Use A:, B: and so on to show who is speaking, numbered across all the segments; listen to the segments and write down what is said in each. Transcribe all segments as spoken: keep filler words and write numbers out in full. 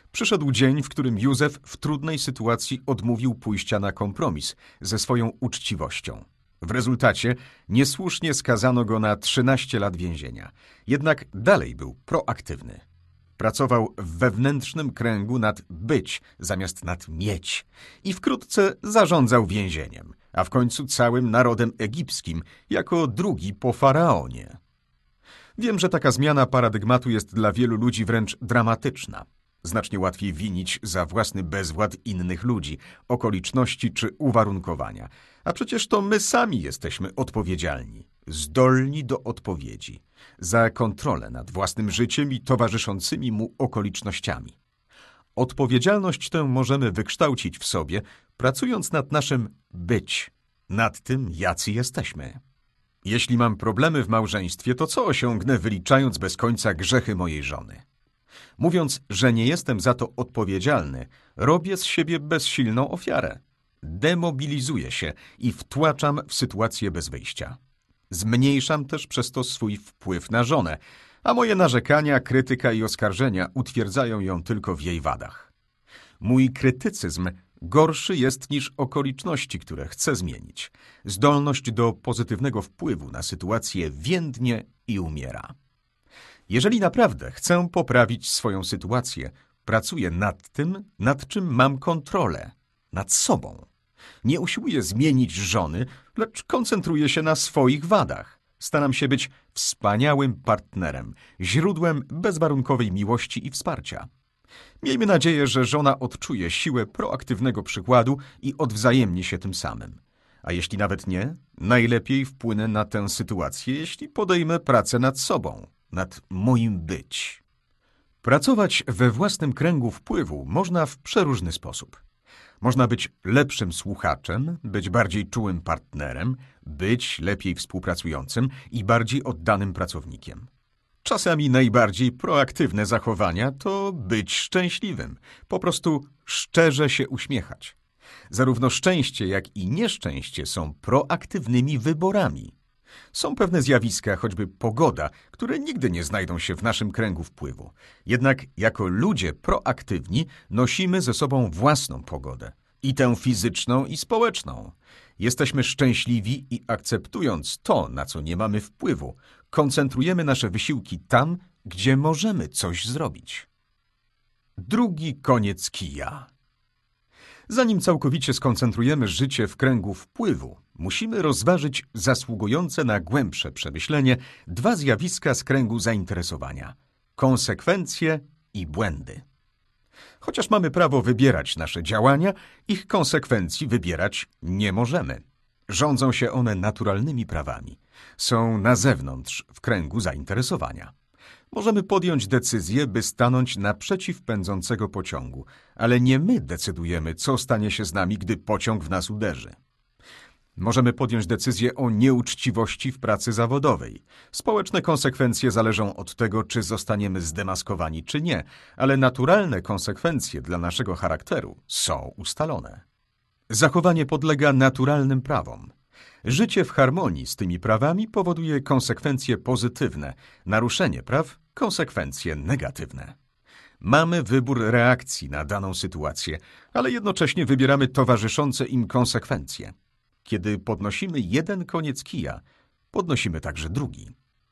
A: Przyszedł dzień, w którym Józef w trudnej sytuacji odmówił pójścia na kompromis ze swoją uczciwością. W rezultacie niesłusznie skazano go na trzynaście lat więzienia. Jednak dalej był proaktywny. Pracował w wewnętrznym kręgu nad być zamiast nad mieć i wkrótce zarządzał więzieniem, a w końcu całym narodem egipskim jako drugi po faraonie. Wiem, że taka zmiana paradygmatu jest dla wielu ludzi wręcz dramatyczna. Znacznie łatwiej winić za własny bezwład innych ludzi, okoliczności czy uwarunkowania. A przecież to my sami jesteśmy odpowiedzialni, zdolni do odpowiedzi, za kontrolę nad własnym życiem i towarzyszącymi mu okolicznościami. Odpowiedzialność tę możemy wykształcić w sobie, pracując nad naszym być, nad tym, jacy jesteśmy. Jeśli mam problemy w małżeństwie, to co osiągnę, wyliczając bez końca grzechy mojej żony? Mówiąc, że nie jestem za to odpowiedzialny, robię z siebie bezsilną ofiarę. Demobilizuję się i wtłaczam w sytuację bez wyjścia. Zmniejszam też przez to swój wpływ na żonę, a moje narzekania, krytyka i oskarżenia utwierdzają ją tylko w jej wadach. Mój krytycyzm gorszy jest niż okoliczności, które chcę zmienić. Zdolność do pozytywnego wpływu na sytuację więdnie i umiera. Jeżeli naprawdę chcę poprawić swoją sytuację, pracuję nad tym, nad czym mam kontrolę, nad sobą. Nie usiłuję zmienić żony, lecz koncentruję się na swoich wadach. Staram się być wspaniałym partnerem, źródłem bezwarunkowej miłości i wsparcia. Miejmy nadzieję, że żona odczuje siłę proaktywnego przykładu i odwzajemni się tym samym. A jeśli nawet nie, najlepiej wpłynę na tę sytuację, jeśli podejmę pracę nad sobą, nad moim być. Pracować we własnym kręgu wpływu można w przeróżny sposób. Można być lepszym słuchaczem, być bardziej czułym partnerem, być lepiej współpracującym i bardziej oddanym pracownikiem. Czasami najbardziej proaktywne zachowania to być szczęśliwym, po prostu szczerze się uśmiechać. Zarówno szczęście, jak i nieszczęście są proaktywnymi wyborami. Są pewne zjawiska, choćby pogoda, które nigdy nie znajdą się w naszym kręgu wpływu. Jednak jako ludzie proaktywni nosimy ze sobą własną pogodę. I tę fizyczną, i społeczną. Jesteśmy szczęśliwi i akceptując to, na co nie mamy wpływu, koncentrujemy nasze wysiłki tam, gdzie możemy coś zrobić. Drugi koniec kija. Zanim całkowicie skoncentrujemy życie w kręgu wpływu, musimy rozważyć zasługujące na głębsze przemyślenie dwa zjawiska z kręgu zainteresowania – konsekwencje i błędy. Chociaż mamy prawo wybierać nasze działania, ich konsekwencji wybierać nie możemy. Rządzą się one naturalnymi prawami. Są na zewnątrz, w kręgu zainteresowania. Możemy podjąć decyzję, by stanąć naprzeciw pędzącego pociągu, ale nie my decydujemy, co stanie się z nami, gdy pociąg w nas uderzy. Możemy podjąć decyzję o nieuczciwości w pracy zawodowej. Społeczne konsekwencje zależą od tego, czy zostaniemy zdemaskowani, czy nie, ale naturalne konsekwencje dla naszego charakteru są ustalone. Zachowanie podlega naturalnym prawom. Życie w harmonii z tymi prawami powoduje konsekwencje pozytywne, naruszenie praw – konsekwencje negatywne. Mamy wybór reakcji na daną sytuację, ale jednocześnie wybieramy towarzyszące im konsekwencje. Kiedy podnosimy jeden koniec kija, podnosimy także drugi.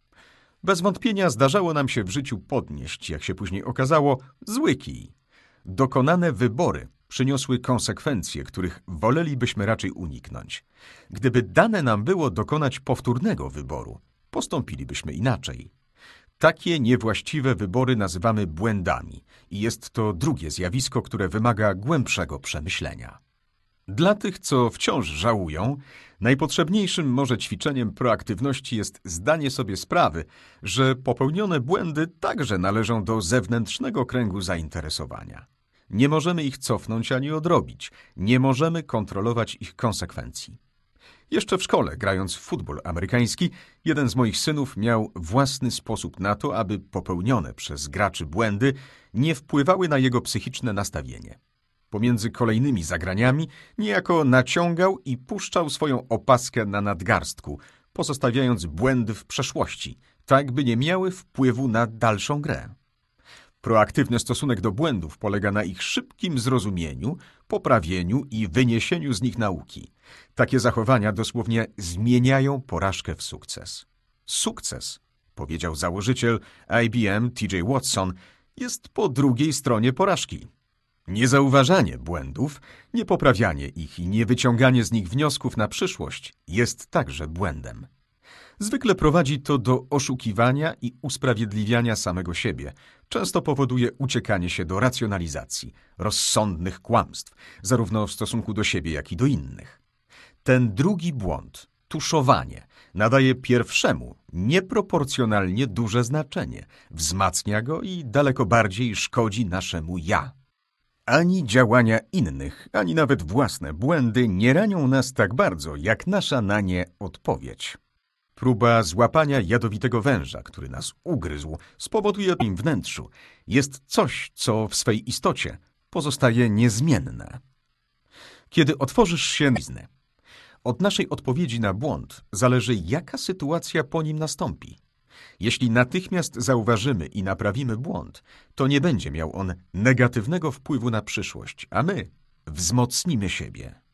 A: Bez wątpienia zdarzało nam się w życiu podnieść, jak się później okazało, zły kij. Dokonane wybory przyniosły konsekwencje, których wolelibyśmy raczej uniknąć. Gdyby dane nam było dokonać powtórnego wyboru, postąpilibyśmy inaczej. Takie niewłaściwe wybory nazywamy błędami i jest to drugie zjawisko, które wymaga głębszego przemyślenia. Dla tych, co wciąż żałują, najpotrzebniejszym może ćwiczeniem proaktywności jest zdanie sobie sprawy, że popełnione błędy także należą do zewnętrznego kręgu zainteresowania. Nie możemy ich cofnąć ani odrobić, nie możemy kontrolować ich konsekwencji. Jeszcze w szkole, grając w futbol amerykański, jeden z moich synów miał własny sposób na to, aby popełnione przez graczy błędy nie wpływały na jego psychiczne nastawienie. Pomiędzy kolejnymi zagraniami niejako naciągał i puszczał swoją opaskę na nadgarstku, pozostawiając błędy w przeszłości, tak by nie miały wpływu na dalszą grę. Proaktywny stosunek do błędów polega na ich szybkim zrozumieniu, poprawieniu i wyniesieniu z nich nauki. Takie zachowania dosłownie zmieniają porażkę w sukces. Sukces, powiedział założyciel I B M T J Watson, jest po drugiej stronie porażki. Niezauważanie błędów, niepoprawianie ich i niewyciąganie z nich wniosków na przyszłość jest także błędem. Zwykle prowadzi to do oszukiwania i usprawiedliwiania samego siebie. Często powoduje uciekanie się do racjonalizacji, rozsądnych kłamstw, zarówno w stosunku do siebie, jak i do innych. Ten drugi błąd, tuszowanie, nadaje pierwszemu nieproporcjonalnie duże znaczenie, wzmacnia go i daleko bardziej szkodzi naszemu ja. Ani działania innych, ani nawet własne błędy nie ranią nas tak bardzo, jak nasza na nie odpowiedź. Próba złapania jadowitego węża, który nas ugryzł, spowoduje w nim wnętrzu, jest coś, co w swej istocie pozostaje niezmienne. Kiedy otworzysz się na bliznę, od naszej odpowiedzi na błąd zależy, jaka sytuacja po nim nastąpi. Jeśli natychmiast zauważymy i naprawimy błąd, to nie będzie miał on negatywnego wpływu na przyszłość, a my wzmocnimy siebie.